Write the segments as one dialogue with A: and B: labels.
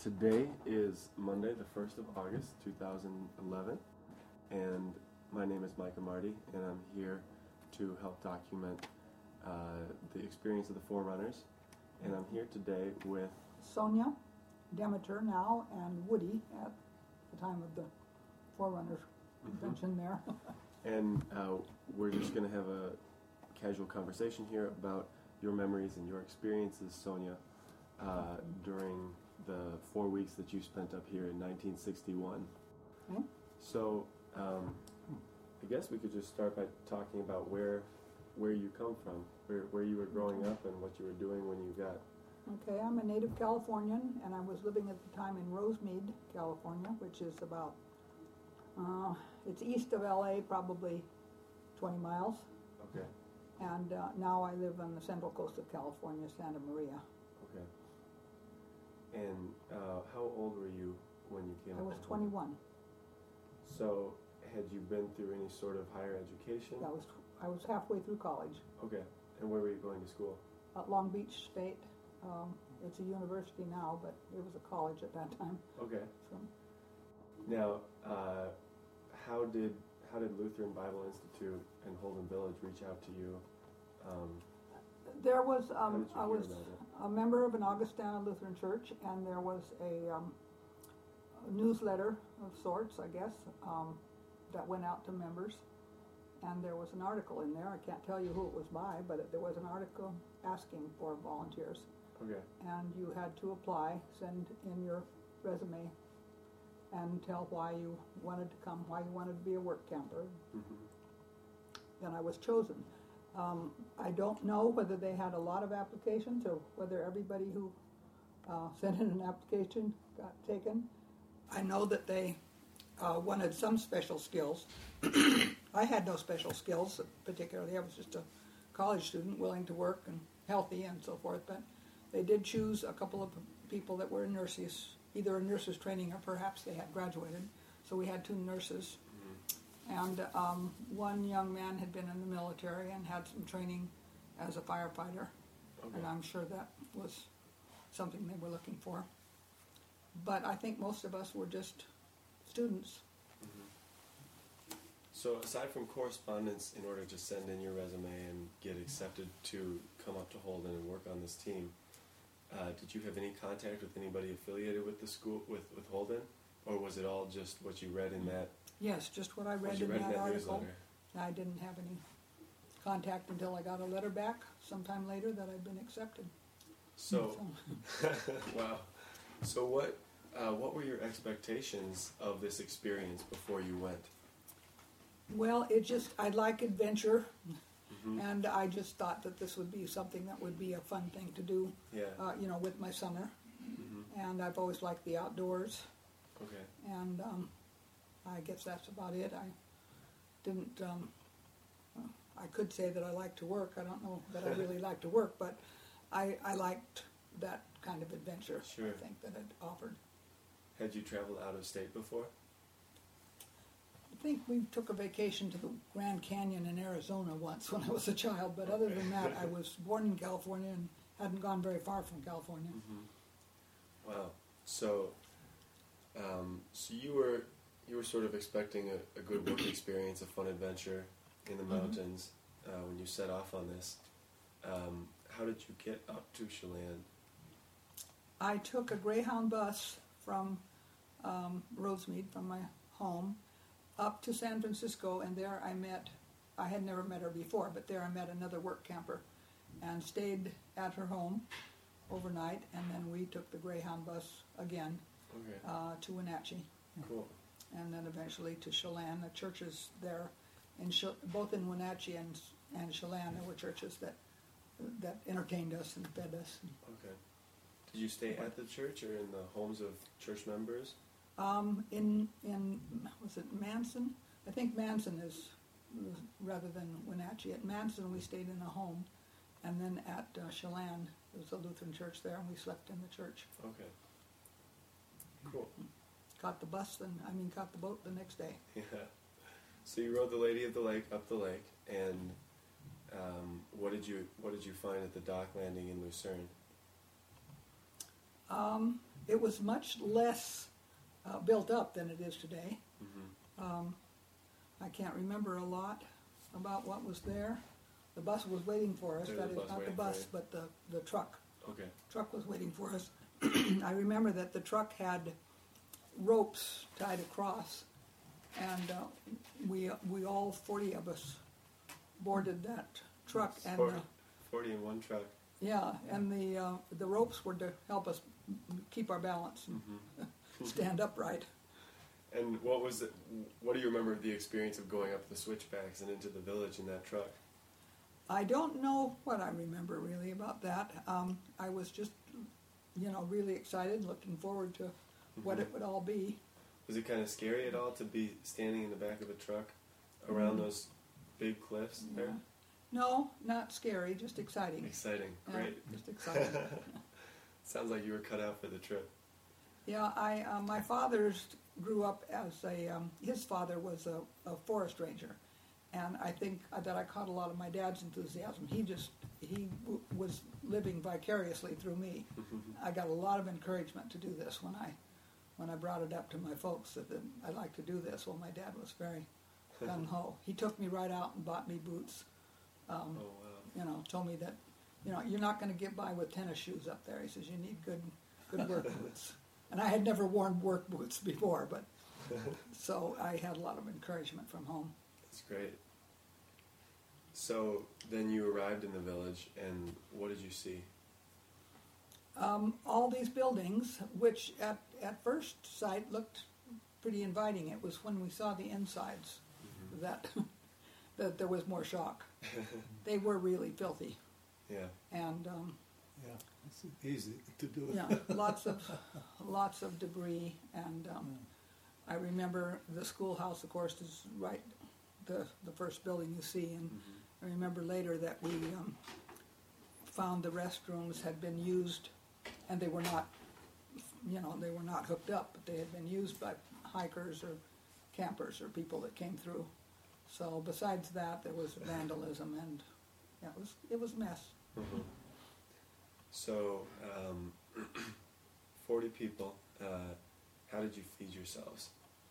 A: Today is Monday, the 1st of August, 2011, and my name is Micah Marty, and I'm here to help document the experience of the Forerunners. And I'm here today with
B: Sonia, Demeter now, and Woody at the time of the Forerunners convention there.
A: And we're just going to have a casual conversation here about your memories and your experiences, Sonia, during the 4 weeks that you spent up here in 1961.
B: Okay.
A: So I guess we could just start by talking about where you come from, where you were growing up and what you were doing when you got.
B: Okay, I'm a native Californian, and I was living at the time in Rosemead, California, which is about, it's east of LA, probably 20 miles.
A: Okay.
B: And now I live on the central coast of California, Santa Maria.
A: Okay. And how old were you when you came?
B: I was 21.
A: So had you been through any sort of higher education?
B: I was halfway through college.
A: Okay. And where were you going to school?
B: At Long Beach State. It's a university now, but it was a college at that time.
A: Okay.
B: So.
A: Now, how did Lutheran Bible Institute and Holden Village reach out to you?
B: There was,
A: How did you
B: I
A: hear
B: was
A: about it?
B: a member of an Augustana Lutheran church, and there was a newsletter of sorts, I guess, that went out to members. And there was an article in there. I can't tell you who it was by, but there was an article asking for volunteers.
A: Okay.
B: And you had to apply, send in your resume, and tell why you wanted to come, why you wanted to be a work camper. Then I was chosen. I don't know whether they had a lot of applications or whether everybody who sent in an application got taken. I know that they wanted some special skills. I had no special skills particularly. I was just a college student willing to work and healthy and so forth, but they did choose a couple of people that were nurses, either in nurses training or perhaps they had graduated. So we had 2 nurses. And one young man had been in the military and had some training as a firefighter.
A: Okay.
B: And I'm sure that was something they were looking for. But I think most of us were just students.
A: So aside from correspondence in order to send in your resume and get accepted to come up to Holden and work on this team, did you have any contact with anybody affiliated with the school, with Holden? Or was it all just what you read in that?
B: Yes, just what I read in that article.
A: Newsletter?
B: I didn't have any contact until I got a letter back sometime later that I'd been accepted.
A: So, wow. So what were your expectations of this experience before you went?
B: Well, I like adventure, and I just thought that this would be something that would be a fun thing to do,
A: Yeah.
B: with my son. And I've always liked the outdoors.
A: Okay.
B: And I guess that's about it. I didn't, I could say that I like to work. I don't know that I really like to work, but I liked that kind of adventure,
A: Sure.
B: I think, that it offered.
A: Had you traveled out of state before?
B: I think we took a vacation to the Grand Canyon in Arizona once when I was a child, but other than that, I was born in California and hadn't gone very far from California.
A: Wow. So you were sort of expecting a good work experience, a fun adventure in the mountains when you set off on this. How did you get up to Chelan?
B: I took a Greyhound bus from Rosemead, from my home, up to San Francisco, and there I had never met her before, but there I met another work camper and stayed at her home overnight, and then we took the Greyhound bus again to Wenatchee.
A: Cool.
B: And then eventually to Chelan. The churches there, both in Wenatchee and Chelan, there were churches that entertained us and fed us.
A: Okay. Did you stay at the church or in the homes of church members?
B: In was it Manson? I think Manson is rather than Wenatchee. At Manson we stayed in a home, and then at Chelan there was a Lutheran church there, and we slept in the church.
A: Okay. Cool.
B: Caught the boat the next day.
A: Yeah. So you rode the Lady of the Lake up the lake, and what did you find at the dock landing in Lucerne?
B: it was much less built up than it is today.
A: Mm-hmm.
B: I can't remember a lot about what was there. The bus was waiting for us.
A: There
B: That
A: was a
B: is
A: bus
B: not the
A: waiting for
B: bus,
A: you.
B: but the truck.
A: Okay.
B: Truck was waiting for us. I remember that the truck had ropes tied across, and we all 40 of us boarded that truck. And
A: 40 in one truck.
B: yeah, and the ropes were to help us keep our balance and
A: Mm-hmm.
B: stand upright.
A: And what was it? What do you remember of the experience of going up the switchbacks and into the village in that truck?
B: I don't know what I remember really about that. I was just, really excited, looking forward to what it would all be.
A: Was it kind of scary at all to be standing in the back of a truck around those big cliffs there?
B: No, not scary, just exciting.
A: Exciting,
B: Yeah,
A: great.
B: just exciting.
A: Sounds like you were cut out for the trip.
B: Yeah, my father grew up as his father was a forest ranger, and I think that I caught a lot of my dad's enthusiasm. He was living vicariously through me. I got a lot of encouragement to do this when I brought it up to my folks that I'd like to do this. Well, my dad was very gung ho. He took me right out and bought me boots.
A: Oh wow!
B: Told me that you're not going to get by with tennis shoes up there. He says you need good work boots. And I had never worn work boots before, but so I had a lot of encouragement from home.
A: That's great. So then you arrived in the village, and what did you see?
B: All these buildings, which at first sight looked pretty inviting. It was when we saw the insides that there was more shock. They were really filthy.
A: Yeah.
B: And
C: Yeah, it's easy to do.
B: lots of debris. And I remember the schoolhouse, of course, is right the first building you see. And I remember later that we found the restrooms had been used, and they were not, they were not hooked up, but they had been used by hikers or campers or people that came through. So besides that, there was vandalism, and it was a mess.
A: Mm-hmm. So, 40 people. How did you feed yourselves?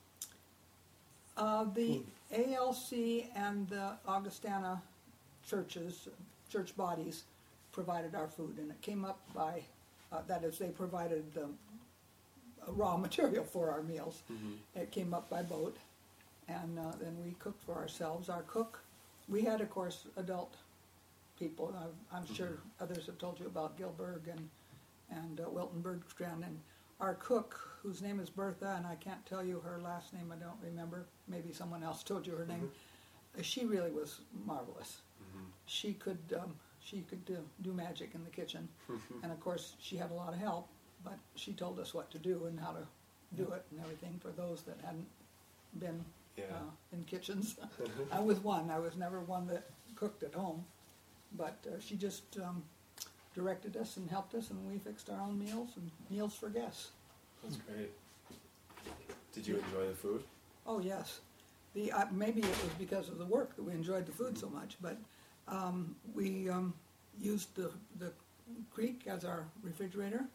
B: The ALC and the Augustana church bodies provided our food, and it came up by, that is, they provided the raw material for our meals. It came up by boat, and then we cooked for ourselves. Our cook, we had, of course, adult people. I'm sure others have told you about Gilberg and Wilton Bergstrand. And our cook, whose name is Bertha, and I can't tell you her last name, I don't remember. Maybe someone else told you her name. She really was marvelous. She could do magic in the kitchen. And of course, she had a lot of help, but she told us what to do and how to do it and everything for those that hadn't been in kitchens. I was one. I was never one that cooked at home. But she just directed us and helped us, and we fixed our own meals and meals for guests.
A: That's great. Did you enjoy the food?
B: Oh, yes. Maybe it was because of the work that we enjoyed the food so much, but we used the creek as our refrigerator,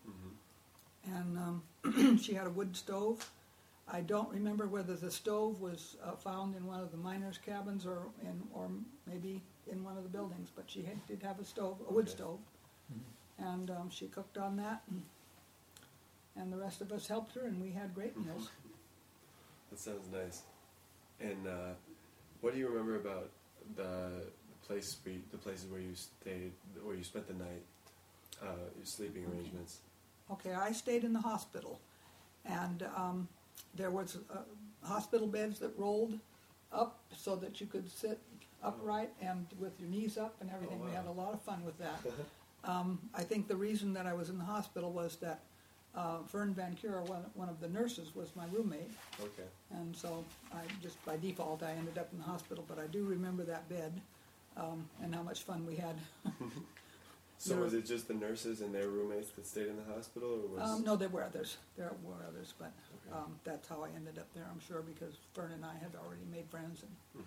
B: and she had a wood stove. I don't remember whether the stove was found in one of the miners' cabins or maybe in one of the buildings, but she did have a stove, a wood stove, and she cooked on that, and the rest of us helped her, and we had great meals.
A: That sounds nice. And what do you remember about the places where you stayed, where you spent the night, your sleeping arrangements?
B: Okay, I stayed in the hospital, and there was hospital beds that rolled up so that you could sit upright and with your knees up and everything.
A: Oh, wow.
B: We had a lot of fun with that. I think the reason that I was in the hospital was that Fern Van Cura, one of the nurses, was my roommate.
A: Okay.
B: And so I just by default I ended up in the hospital. But I do remember that bed and how much fun we had.
A: So was it just the nurses and their roommates that stayed in the hospital, or was?
B: No, there were others. There were others, but
A: Okay.
B: that's how I ended up there. I'm sure because Fern and I had already made friends. And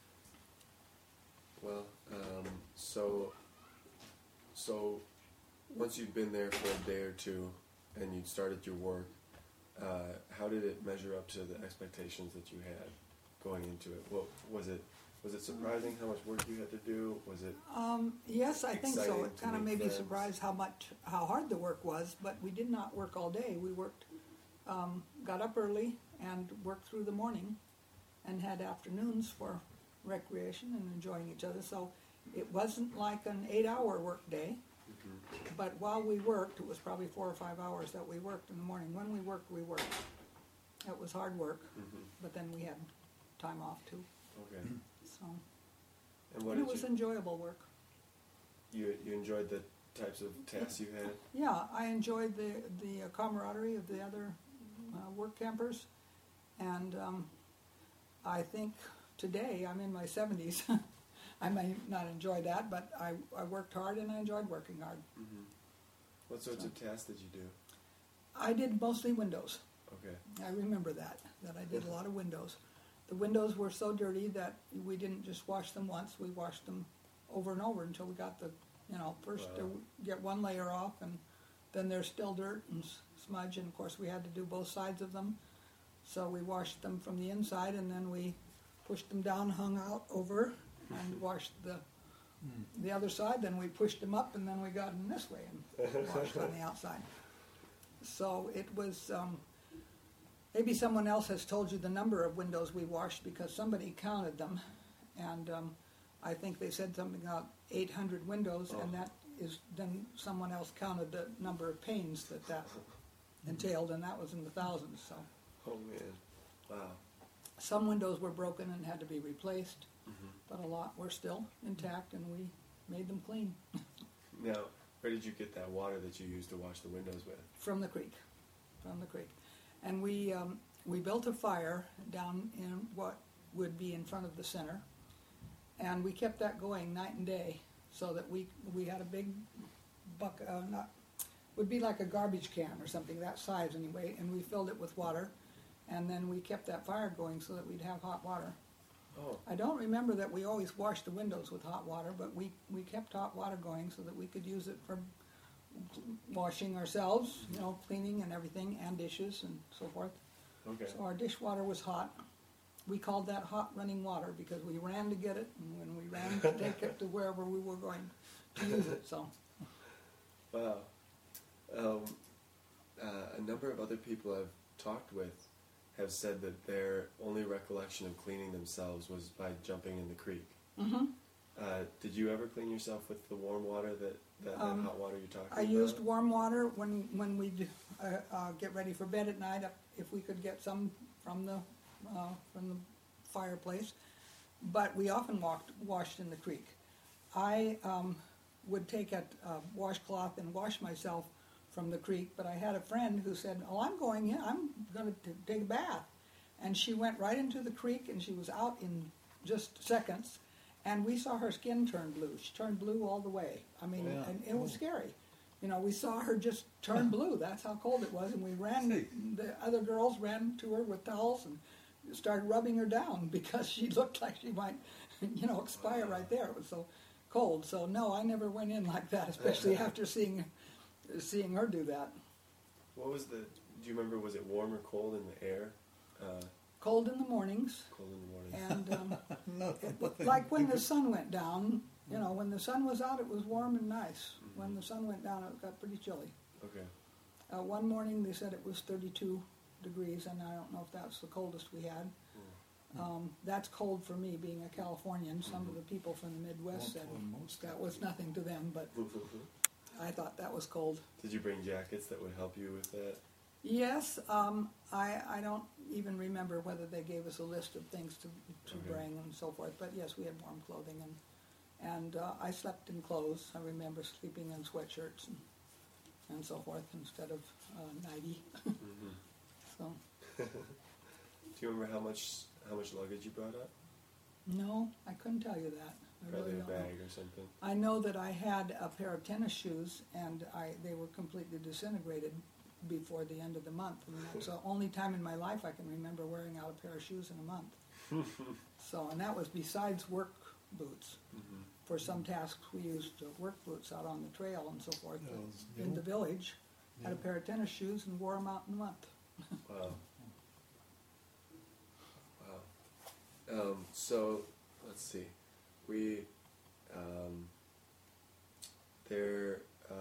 A: Well, so once you'd been there for a day or two and you'd started your work, how did it measure up to the expectations that you had going into it? What was it? Was it surprising how much work you had to do? Was it?
B: Yes, I think so.
A: Exciting
B: It
A: to
B: kind of
A: make
B: made me
A: friends.
B: surprised how hard the work was, but we did not work all day. We worked, got up early and worked through the morning and had afternoons for recreation and enjoying each other. So it wasn't like an 8-hour work day, but while we worked, it was probably 4 or 5 hours that we worked in the morning. When we worked, we worked. It was hard work, but then we had time off too.
A: Okay.
B: So
A: And what
B: and it
A: did
B: was
A: you?
B: enjoyable work.
A: You enjoyed the types of tasks you had.
B: Yeah, I enjoyed the camaraderie of the other work campers, and I think today I'm in my 70s. I may not enjoy that, but I worked hard and I enjoyed working hard.
A: What sorts of tasks did you do?
B: I did mostly windows.
A: Okay.
B: I remember that I did a lot of windows. The windows were so dirty that we didn't just wash them once. We washed them over and over until we got the, first
A: Wow.
B: to get one layer off, and then there's still dirt and smudge, and of course we had to do both sides of them. So we washed them from the inside, and then we pushed them down, hung out over, and washed the other side. Then we pushed them up, and then we got them this way and washed on the outside. So it was, maybe someone else has told you the number of windows we washed because somebody counted them. And I think they said something about 800 windows, and that is, then someone else counted the number of panes that entailed, and that was in the thousands. So
A: Oh man. Wow.
B: some windows were broken and had to be replaced, but a lot were still intact, and we made them clean
A: Now, where did you get that water that you used to wash the windows with?
B: from the creek. And we built a fire down in what would be in front of the center, and we kept that going night and day, so that we had a big bucket, would be like a garbage can or something that size anyway, and we filled it with water, and then we kept that fire going so that we'd have hot water.
A: Oh.
B: I don't remember that we always washed the windows with hot water, but we kept hot water going so that we could use it for washing ourselves, cleaning and everything, and dishes and so forth.
A: Okay.
B: So our dishwater was hot. We called that hot running water because we ran to get it, and when we ran to take it to wherever we were going to use it. So
A: Wow. A number of other people I've talked with have said that their only recollection of cleaning themselves was by jumping in the creek. Did you ever clean yourself with the warm water that hot water you're talking about?
B: I used warm water when we'd get ready for bed at night, if we could get some from the fireplace. But we often washed in the creek. I would take a washcloth and wash myself from the creek, but I had a friend who said, "Oh, I'm going to take a bath," and she went right into the creek, and she was out in just seconds. And we saw her skin turn blue. She turned blue all the way. I mean,
C: Yeah.
B: and it was scary. We saw her just turn blue. That's how cold it was. And we ran, the other girls ran to her with towels and started rubbing her down because she looked like she might, expire right there. It was so cold. So no, I never went in like that, especially after seeing her do that.
A: What was do you remember, was it warm or cold in the air?
B: Cold in the mornings.
A: Cold in the morning.
B: And like when the sun went down, when the sun was out, it was warm and nice. When the sun went down, it got pretty chilly.
A: Okay.
B: One morning they said it was 32 degrees, and I don't know if that's the coldest we had. That's cold for me, being a Californian. Some of the people from the Midwest said that was nothing to them, but I thought that was cold.
A: Did you bring jackets that would help you with that?
B: Yes, I don't even remember whether they gave us a list of things to bring and so forth, but yes, we had warm clothing, and I slept in clothes. I remember sleeping in sweatshirts and so forth instead of nightie. So
A: Do you remember how much luggage you brought up?
B: no, I couldn't tell you that. I
A: Probably
B: really
A: a
B: don't know.
A: bag or something.
B: I know that I had a pair of tennis shoes, and they were completely disintegrated before the end of the month. And that's the only time in my life I can remember wearing out a pair of shoes in a month. So, and that was besides work boots for some tasks, we used work boots out on the trail and so forth.
C: Yeah,
B: But in the village, had a pair of tennis shoes and wore them out in a month.
A: Wow. Wow. So let's see. We there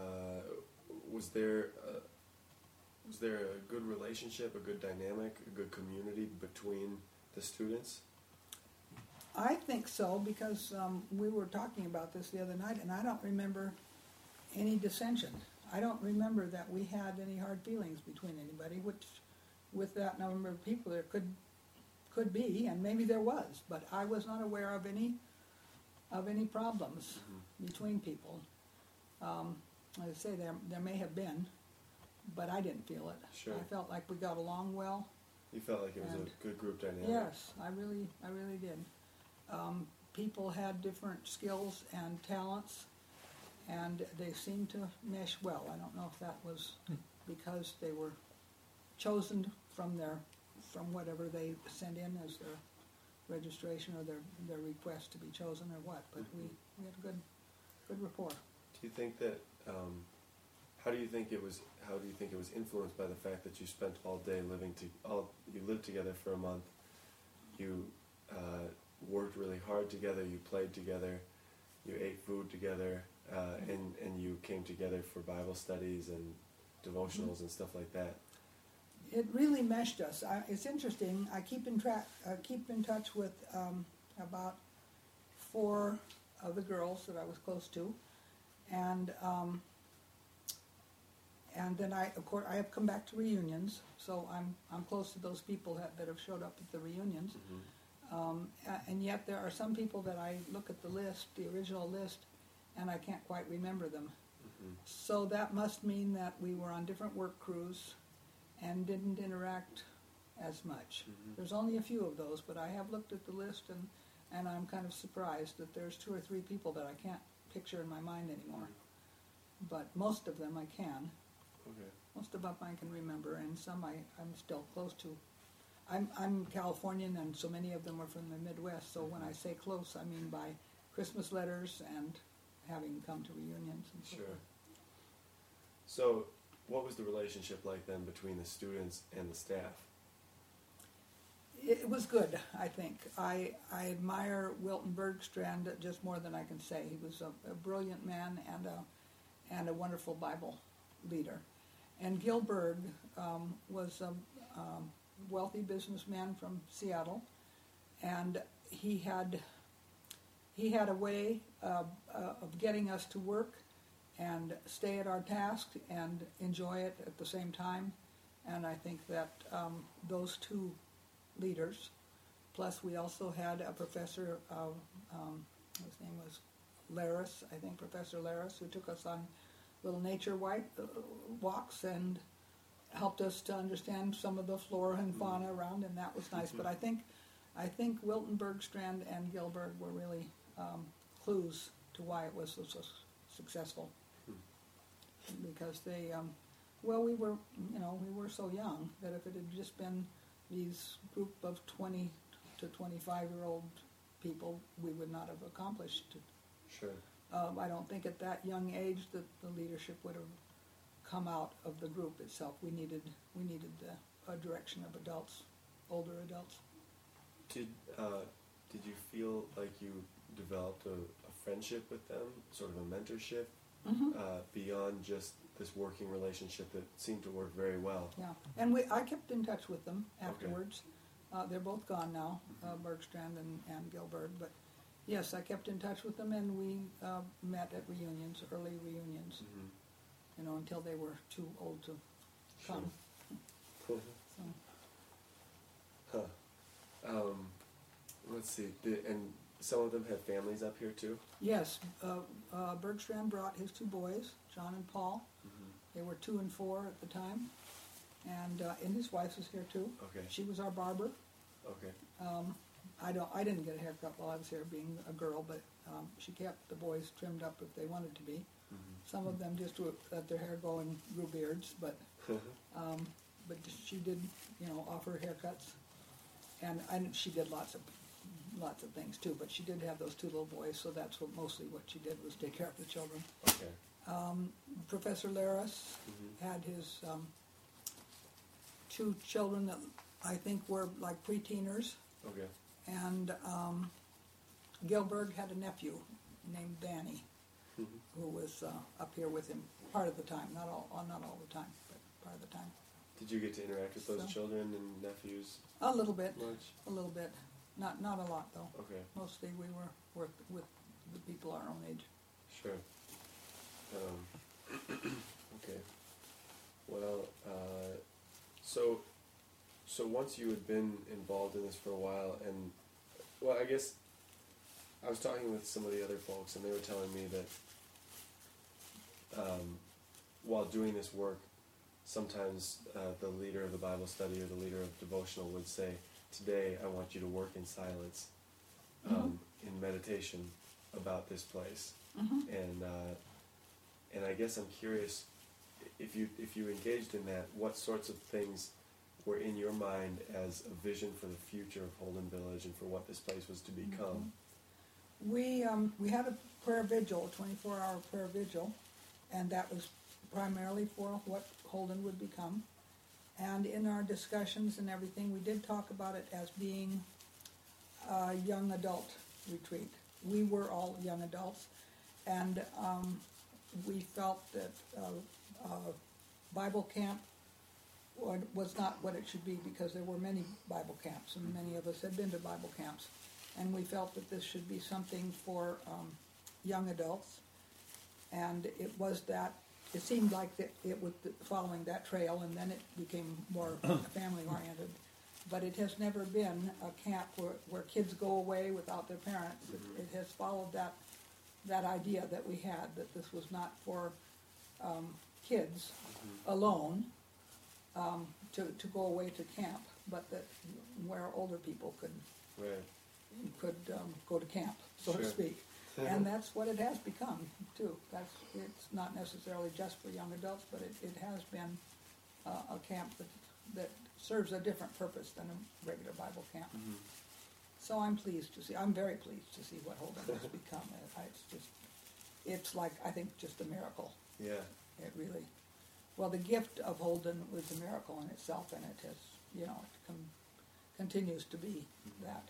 A: was there a good relationship, a good dynamic, a good community between the students?
B: I think so, because we were talking about this the other night, and I don't remember any dissension. I don't remember that we had any hard feelings between anybody, which, with that number of people, there could be, and maybe there was, but I was not aware of any problems between people. Like I say, there may have been, but I didn't feel it.
A: Sure.
B: I felt like we got along well.
A: You felt like it was
B: And-
A: a good group dynamic?
B: Yes, I really did. People had different skills and talents, and they seemed to mesh well. I don't know if that was because they were chosen from whatever they sent in as their registration or their request to be chosen or what, but we had a good rapport.
A: Do you think that, how do you think it was influenced by the fact that you spent all day you lived together for a month, you worked really hard together, you played together, you ate food together, and you came together for Bible studies and devotionals and stuff like that?
B: It really meshed us. It's interesting. I keep in touch with about 4 of the girls that I was close to, and then I have come back to reunions, so I'm close to those people that have showed up at the reunions. And yet there are some people that I look at the original list, and I can't quite remember them. So that must mean that we were on different work crews and didn't interact as much. There's only a few of those, but I have looked at the list, and I'm kind of surprised that there's 2 or 3 people that I can't picture in my mind anymore. But most of them I can.
A: Okay.
B: Most of them I can remember, and some I'm still close to. I'm Californian, and so many of them are from the Midwest, so when I say close, I mean by Christmas letters and having come to reunions and so
A: Sure.
B: forth.
A: So, what was the relationship like then between the students and the staff?
B: It was good, I think. I admire Wilton Bergstrand just more than I can say. He was a brilliant man and a wonderful Bible leader. And Gil Berg was a wealthy businessman from Seattle, and he had a way of getting us to work and stay at our task and enjoy it at the same time. And I think that those 2 leaders, plus we also had a professor of, his name was Laris, I think Professor Laris, who took us on little nature walks and helped us to understand some of the flora and fauna around, and that was nice. But I think Wilton Bergstrand and Gilbert were really clues to why it was so successful. Because they, we were so young that if it had just been these group of 20 to 25-year-old people, we would not have accomplished it.
A: Sure.
B: I don't think at that young age that the leadership would have come out of the group itself. We needed a direction of adults, older adults.
A: Did you feel like you developed a friendship with them, sort of a mentorship, beyond just this working relationship that seemed to work very well?
B: Yeah, and I kept in touch with them afterwards. Okay. They're both gone now, Bergstrand and Gilbert, but yes, I kept in touch with them, and we met at reunions, early reunions, until they were too old to come.
A: Sure. Let's see, and some of them had families up here too?
B: Yes, Bergstrand brought his 2 boys, John and Paul. They were 2 and 4 at the time, and his wife was here too.
A: Okay.
B: She was our barber.
A: Okay.
B: I didn't get a haircut while I was here, being a girl, but she kept the boys trimmed up if they wanted to be. Some of them just let their hair go and grew beards, but she did, offer haircuts, and she did lots lots of things too, but she did have those two little boys, so that's mostly what she did, was take care of the children.
A: Okay.
B: Professor Laris had his two children that I think were like pre-teeners,
A: Okay.
B: and Gilbert had a nephew named Danny, who was up here with him part of the time, not all the time, but part of the time.
A: Did you get to interact with those
B: So-
A: children and nephews
B: A little bit,
A: much?
B: a little bit, not a lot though.
A: Okay.
B: Mostly we were with the people our own age.
A: Sure. Okay. Well, so once you had been involved in this for a while, and well, I guess I was talking with some of the other folks, and they were telling me that while doing this work, sometimes the leader of the Bible study or the leader of devotional would say, "Today, I want you to work in silence, in meditation about this place." And I guess I'm curious if you engaged in that, what sorts of things were in your mind as a vision for the future of Holden Village and for what this place was to become?
B: We had a prayer vigil, a 24-hour prayer vigil, and that was primarily for what Holden would become. And in our discussions and everything, we did talk about it as being a young adult retreat. We were all young adults, and we felt that Bible camp was not what it should be, because there were many Bible camps, and many of us had been to Bible camps. And we felt that this should be something for young adults. And it seemed like that it was following that trail, and then it became more family-oriented. But it has never been a camp where kids go away without their parents. It has followed that idea that we had, that this was not for kids alone to go away to camp, but that where older people could go to camp, so to
A: Sure.
B: speak. And that's what it has become too. It's not necessarily just for young adults, but it has been a camp that serves a different purpose than a regular Bible camp. So I'm very pleased to see what Holden has become. It's like, I think, just a miracle.
A: Yeah.
B: It really, well, the gift of Holden was a miracle in itself, and it has, it continues to be that.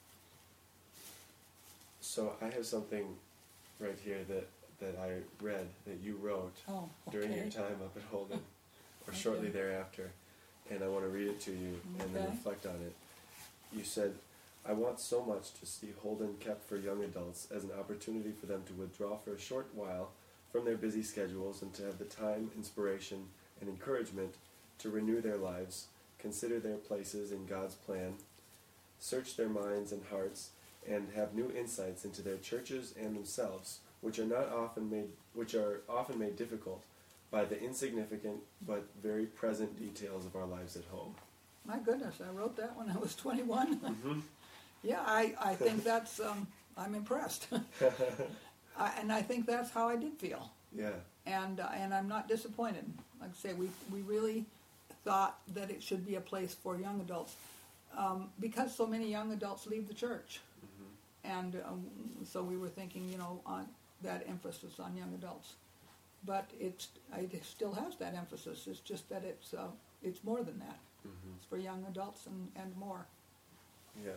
A: So I have something right here that I read that you wrote during your time up at Holden, or shortly thereafter, and I want to read it to you and then reflect on it. You said, "I want so much to see Holden kept for young adults as an opportunity for them to withdraw for a short while from their busy schedules and to have the time, inspiration, and encouragement to renew their lives, consider their places in God's plan, search their minds and hearts, and have new insights into their churches and themselves, which are often made difficult by the insignificant but very present details of our lives at home."
B: My goodness, I wrote that when I was 21. Yeah, I think that's, I'm impressed. And I think that's how I did feel.
A: Yeah.
B: And I'm not disappointed. Like I say, we really thought that it should be a place for young adults, because so many young adults leave the church. And so we were thinking, on that emphasis on young adults. But it still has that emphasis. It's just that it's more than that. It's for young adults and more.
A: Yeah.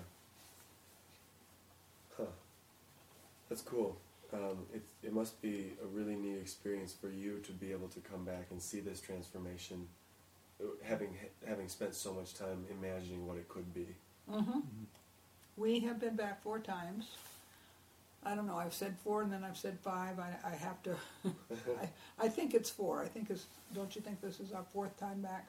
A: Huh. That's cool. It must be a really neat experience for you to be able to come back and see this transformation, having spent so much time imagining what it could be.
B: We have been back 4 times. I don't know, I've said 4 and then I've said 5. I have to, I think it's 4. Don't you think this is our 4th time back?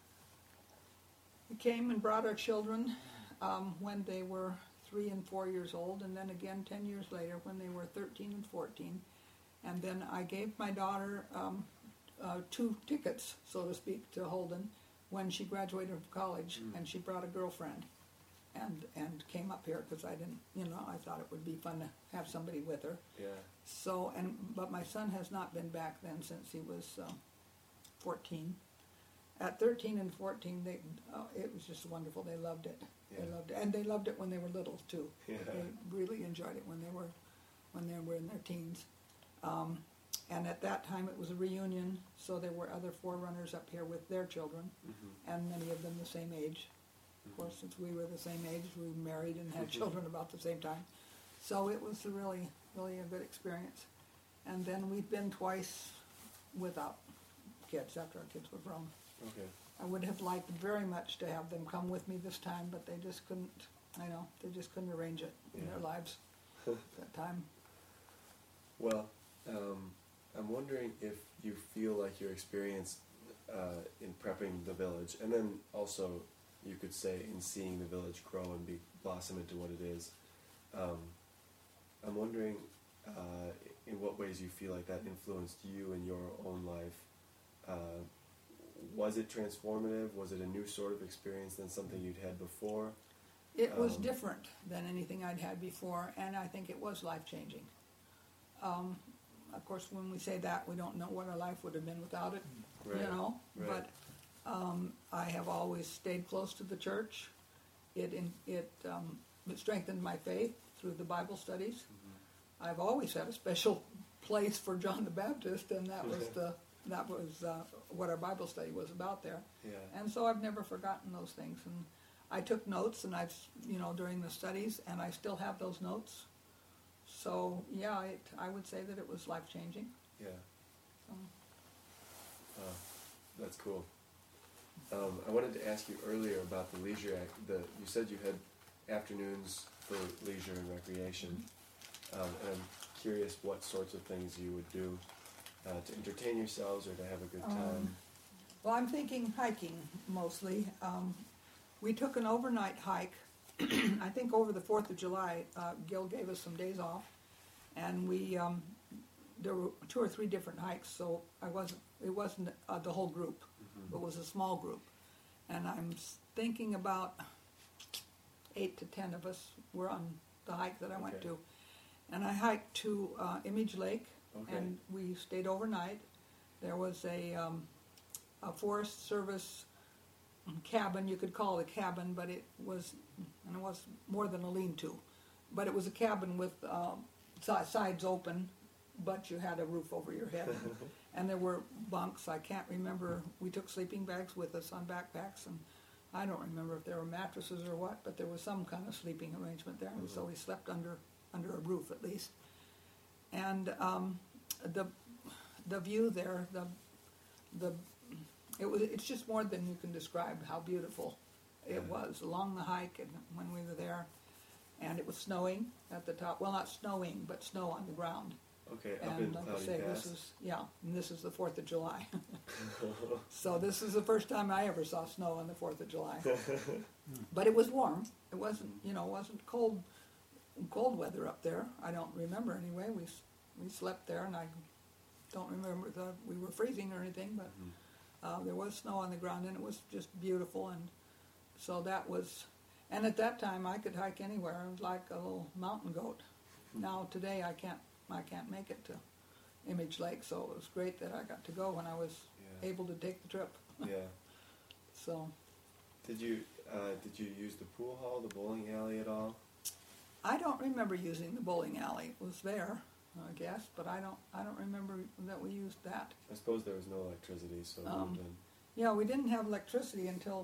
B: We came and brought our children when they were 3 and 4 years old, and then again 10 years later when they were 13 and 14. And then I gave my daughter 2 tickets, so to speak, to Holden when she graduated from college, and she brought a girlfriend and came up here because I didn't, I thought it would be fun to have somebody with her.
A: Yeah.
B: So, but my son has not been back then since he was 14. at 13 and 14, it was just wonderful. They loved it.
A: Yeah.
B: They loved it, and they loved it when they were little too.
A: Yeah.
B: They really enjoyed it when they were in their teens. And at that time, it was a reunion, so there were other forerunners up here with their children, and many of them the same age. Of course, since we were the same age, we married and had children about the same time. So it was really, really a good experience. And then we've been twice without kids after our kids were grown.
A: Okay.
B: I would have liked very much to have them come with me this time, but they just couldn't. They just couldn't arrange it in their lives at that time.
A: Well, I'm wondering if you feel like your experience in prepping the village, and then also you could say in seeing the village grow and blossom into what it is. I'm wondering in what ways you feel like that influenced you in your own life. Was it transformative? Was it a new sort of experience than something you'd had before?
B: It was different than anything I'd had before, and I think it was life-changing. Of course, when we say that, we don't know what our life would have been without it,
A: Right. Right.
B: But I have always stayed close to the church. It strengthened my faith through the Bible studies. I've always had a special place for John the Baptist, and that was what our Bible study was about there.
A: Yeah.
B: And so I've never forgotten those things. And I took notes, and during the studies, and I still have those notes. So yeah, I would say that it was life-changing.
A: Yeah.
B: So.
A: That's cool. I wanted to ask you earlier about the Leisure Act. You said you had afternoons for leisure and recreation. And I'm curious what sorts of things you would do to entertain yourselves or to have a good time.
B: Well, I'm thinking hiking mostly. We took an overnight hike. I think over the 4th of July, Gil gave us some days off, and there were 2 or 3 different hikes. So it wasn't the whole group. It was a small group, and I'm thinking about 8 to 10 of us were on the hike that I went to, and I hiked to Image Lake, and we stayed overnight. There was a Forest Service cabin, you could call it a cabin, but it was more than a lean-to. But it was a cabin with sides open, but you had a roof over your head. And there were bunks. I can't remember. We took sleeping bags with us on backpacks, and I don't remember if there were mattresses or what, but there was some kind of sleeping arrangement there, and so we slept under a roof at least. And the view there, it's just more than you can describe how beautiful it was along the hike and when we were there. And it was snowing at the top. Well, not snowing, but snow on the ground.
A: Okay, up in
B: And like I
A: Cloudy
B: say,
A: Pass.
B: this is the 4th of July. So this is the first time I ever saw snow on the 4th of July. But it was warm. It wasn't cold weather up there. I don't remember anyway. We slept there, and I don't remember that we were freezing or anything, but there was snow on the ground, and it was just beautiful. And so that was, and at that time I could hike anywhere. I was like a little mountain goat. Now today I can't make it to Image Lake, so it was great that I got to go when I was able to take the trip.
A: Yeah.
B: So.
A: Did you use the pool hall, the bowling alley at all?
B: I don't remember using the bowling alley. It was there, I guess, but I don't remember that we used that.
A: I suppose there was no electricity, so it would have been.
B: Yeah, we didn't have electricity until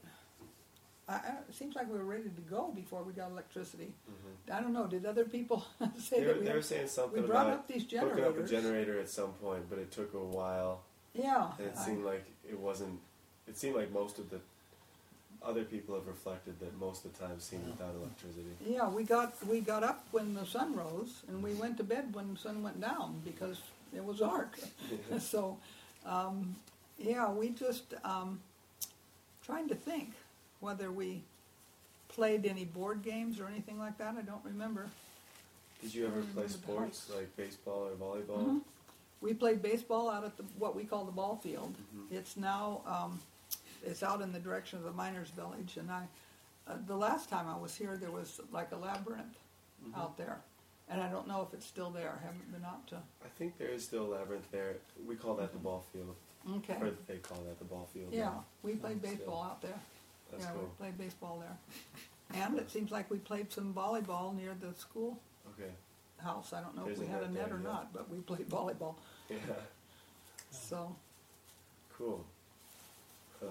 B: it seems like we were ready to go before we got electricity. I don't know. Did other people say that
A: They were saying something
B: we brought
A: about
B: up these
A: hooking up a
B: generators?
A: generator at some point, but it took a while.
B: Yeah.
A: And it seemed like it wasn't. It seemed like most of the other people have reflected that most of the time seemed without electricity.
B: Yeah, we got up when the sun rose, and we went to bed when the sun went down because it was dark. So, we just trying to think whether we played any board games or anything like that. I don't remember.
A: Did you ever play sports like baseball or volleyball?
B: We played baseball out at what we call the ball field. It's now it's out in the direction of the Miners Village, and the last time I was here, there was like a labyrinth out there, and I don't know if it's still there. I haven't been out to.
A: I think there is still a labyrinth there. We call that the ball field.
B: Okay.
A: Or they call that the ball field.
B: Yeah,
A: now.
B: we played baseball out there.
A: That's
B: Yeah, we
A: cool.
B: played baseball there. And it seems like we played some volleyball near the school
A: Okay.
B: house. I don't know if
A: There's
B: we
A: a
B: had a
A: net
B: net
A: there,
B: or
A: yeah.
B: not, but we played volleyball.
A: Yeah.
B: So,
A: Cool. Huh.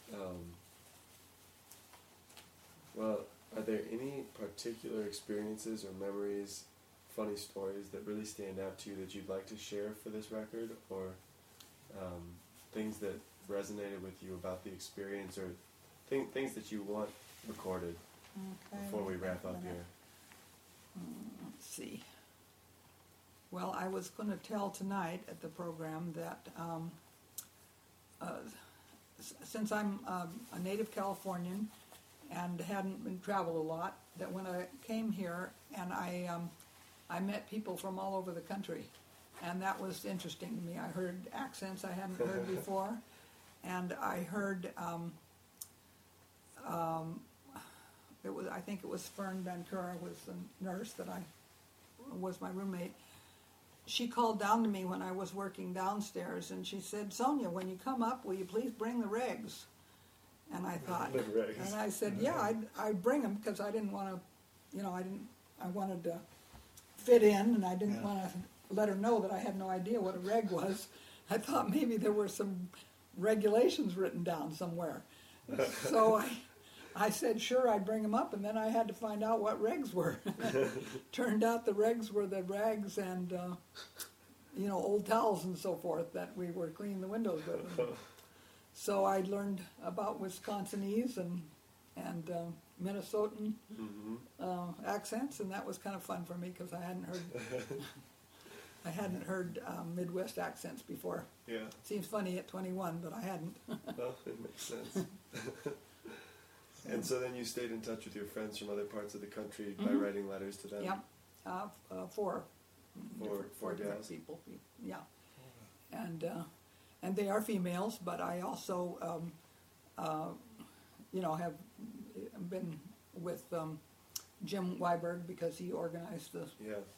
A: Well, are there any particular experiences or memories, funny stories that really stand out to you that you'd like to share for this record, or things that resonated with you about the experience, or things that you want recorded
B: okay.
A: before we wrap up here?
B: Let's see. Well, I was going to tell tonight at the program that since I'm a native Californian and hadn't been traveled a lot, that when I came here and I met people from all over the country, and that was interesting to me. I heard accents I hadn't heard before, and I heard I think it was Fern Bancura was the nurse that was my roommate. She called down to me when I was working downstairs, and she said, "Sonia, when you come up, will you please bring the regs?" And I thought,
A: The regs.
B: and I said, "Yeah, I'd bring them because I didn't want to, I wanted to fit in, and I didn't want to let her know that I had no idea what a reg was. I thought maybe there were some regulations written down somewhere." So I said, sure, I'd bring them up, and then I had to find out what regs were. Turned out the regs were the rags and, old towels and so forth that we were cleaning the windows with. So I learned about Wisconsinese and Minnesotan accents, and that was kind of fun for me because I hadn't heard Midwest accents before.
A: Yeah.
B: Seems funny at 21, but I hadn't.
A: Well, it makes sense. And so then you stayed in touch with your friends from other parts of the country by writing letters to them?
B: Yep, four
A: Four
B: different
A: gals?
B: people. Yeah, and they are females, but I also, have been with Jim Weiberg because he organized the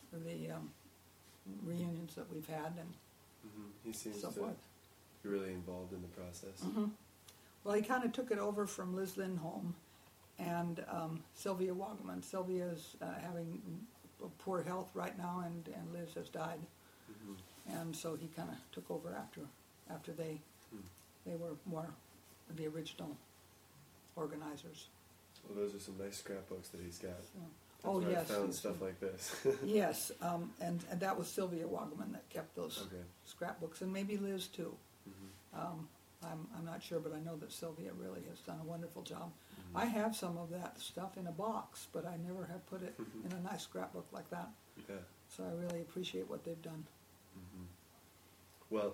B: reunions that we've had and
A: He seems
B: so
A: to
B: forth.
A: be really involved in the process.
B: Well, he kind of took it over from Liz Lindholm and Sylvia Wagaman. Sylvia's having poor health right now, and Liz has died. And so he kind of took over after they were more the original organizers.
A: Well, those are some nice scrapbooks that he's got.
B: So,
A: That's where I
B: yes,
A: found
B: yes,
A: stuff like this.
B: yes, and that was Sylvia Wagaman that kept those
A: Okay.
B: scrapbooks, and maybe Liz too. I'm not sure, but I know that Sylvia really has done a wonderful job. I have some of that stuff in a box, but I never have put it in a nice scrapbook like that.
A: Yeah.
B: So I really appreciate what they've done.
A: Well,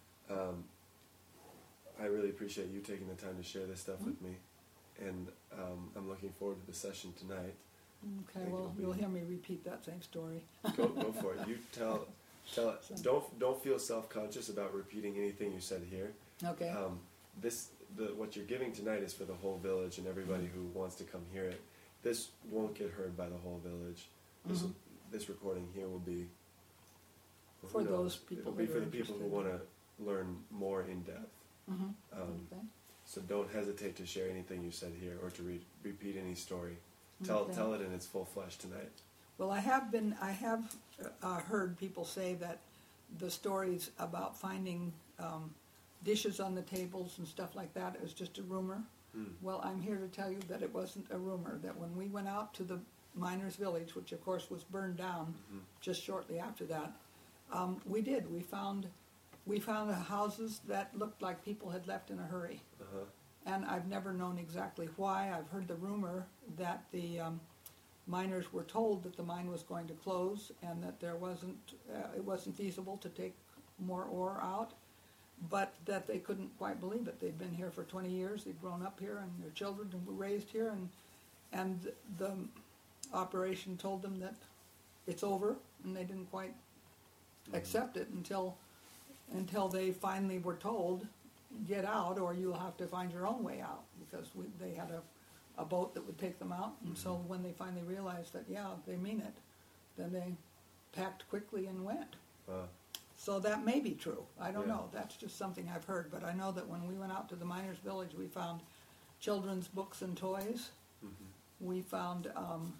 A: I really appreciate you taking the time to share this stuff with me, and I'm looking forward to the session tonight.
B: Okay,
A: Think
B: well,
A: it'll be-
B: you'll hear me repeat that same story.
A: Go for it. You tell it. Don't feel self-conscious about repeating anything you said here.
B: Okay.
A: What you're giving tonight is for the whole village and everybody who wants to come hear it. This won't get heard by the whole village. This recording here will be
B: For
A: who knows?
B: those people
A: It'll be
B: that
A: for
B: are
A: the people who
B: interested.
A: want to learn more in depth.
B: Okay.
A: So don't hesitate to share anything you said here or to repeat any story. Tell it in its full flesh tonight.
B: Well, I have heard people say that the stories about finding dishes on the tables and stuff like that is just a rumor. Well, I'm here to tell you that it wasn't a rumor, that when we went out to the miners' village, which of course was burned down just shortly after that, we did. We found houses that looked like people had left in a hurry. And I've never known exactly why. I've heard the rumor that the miners were told that the mine was going to close and that it wasn't feasible to take more ore out, but that they couldn't quite believe it. They'd been here for 20 years. They'd grown up here, and their children were raised here, and the operation told them that it's over, and they didn't quite accept it until they finally were told, get out or you'll have to find your own way out, because they had a boat that would take them out. And so when they finally realized that, yeah, they mean it, then they packed quickly and went. So that may be true. I don't
A: Yeah.
B: know. That's just something I've heard. But I know that when we went out to the miners' village, we found children's books and toys. We found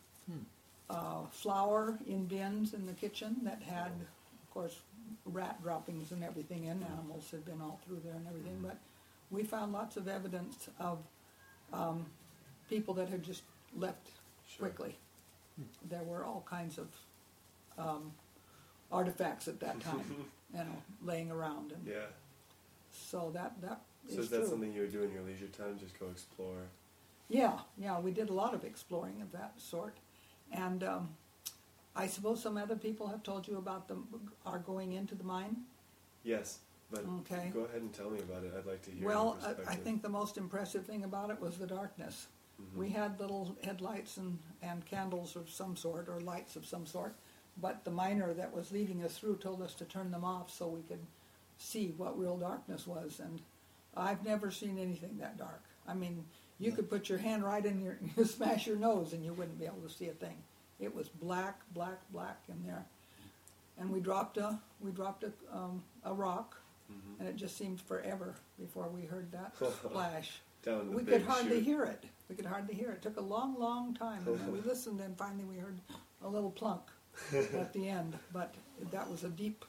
B: flour in bins in the kitchen that had, of course, rat droppings and everything in. Animals had been all through there and everything. But we found lots of evidence of people that had just left
A: Sure.
B: quickly. There were all kinds of artifacts at that time, laying around, and
A: Yeah.
B: so that is
A: So is that
B: true.
A: something you would do in your leisure time? Just go explore?
B: Yeah, we did a lot of exploring of that sort, and I suppose some other people have told you about our going into the mine.
A: Yes, but
B: Okay.
A: go ahead and tell me about it. I'd like to hear
B: Well,
A: your
B: I
A: perspective.
B: think the most impressive thing about it was the darkness. We had little headlights and candles of some sort, or lights of some sort, but the miner that was leading us through told us to turn them off so we could see what real darkness was, and I've never seen anything that dark. I mean, you could put your hand right in your, you smash your nose and you wouldn't be able to see a thing. It was black in there. And we dropped a rock, and it just seemed forever before we heard that splash.
A: Down the
B: We
A: big
B: could hardly
A: chute.
B: hear it. It took a long time, and then we listened, and finally we heard a little plunk at the end. But that was a deep,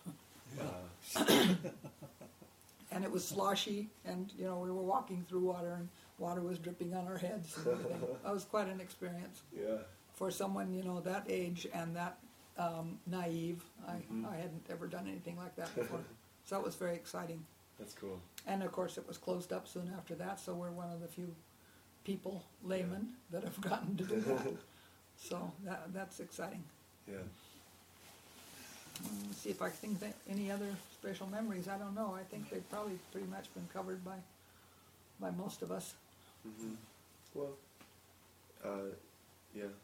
B: and it was sloshy, and we were walking through water, and water was dripping on our heads and everything. That was quite an experience
A: Yeah.
B: for someone that age and that naive. I hadn't ever done anything like that before, so that was very exciting.
A: That's cool.
B: And of course, it was closed up soon after that, so we're one of the few people, laymen, that have gotten to do that. So that's exciting.
A: Yeah.
B: Let's see if I can think of any other special memories. I don't know. I think they've probably pretty much been covered by most of us.
A: Well, yeah.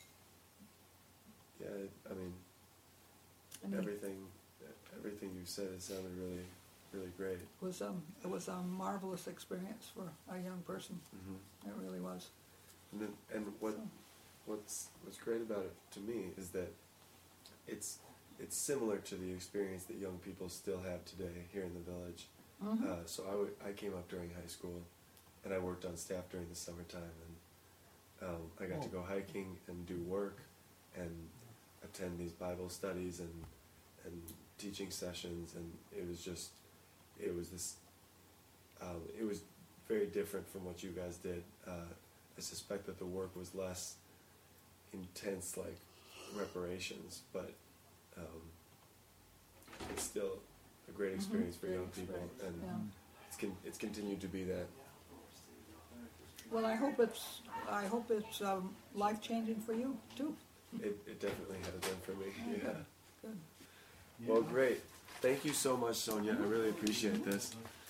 A: Yeah, I mean,
B: And
A: everything you said, it sounded really, really great.
B: it was a marvelous experience for a young person. It really was.
A: And what's great about it to me is that it's similar to the experience that young people still have today here in the village. So I came up during high school, and I worked on staff during the summertime, and I got to go hiking and do work and attend these Bible studies and teaching sessions, and it was very different from what you guys did. I suspect that the work was less intense, like reparations, but it's still a great experience for
B: Great
A: young people,
B: experience,
A: and
B: yeah.
A: it's continued to be that.
B: Well, I hope it's life changing for you too.
A: It definitely has been for me. Yeah.
B: Good.
A: Well, great. Thank you so much, Sonia. I really appreciate this.